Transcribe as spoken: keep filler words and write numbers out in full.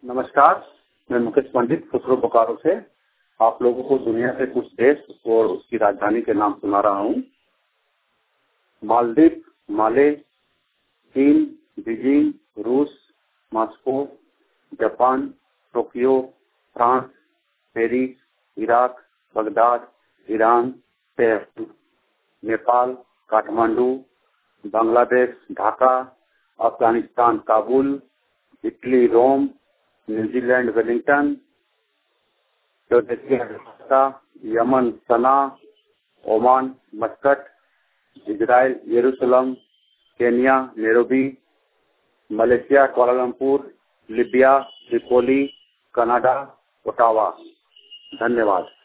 नमस्कार, मैं मुकेश पंडित खुसरो बोकारो से आप लोगों को दुनिया के कुछ देश और उसकी राजधानी के नाम सुना रहा हूँ। मालदीव, माले, चीन, बीजिंग, रूस, Moscow, Japan, Tokyo, France, Paris, Iraq, Baghdad, Iran, Tehran, Nepal, Kathmandu, Bangladesh, Dhaka, Afghanistan, Kabul, Italy, Rome, New Zealand, Wellington, Indonesia, Yemen, Sanaa, Oman, Muscat, Israel, यरूशलेम, Kenya, Nairobi, Malaysia, Kuala Lumpur, Libya, Tripoli, Canada, Ottawa. धन्यवाद।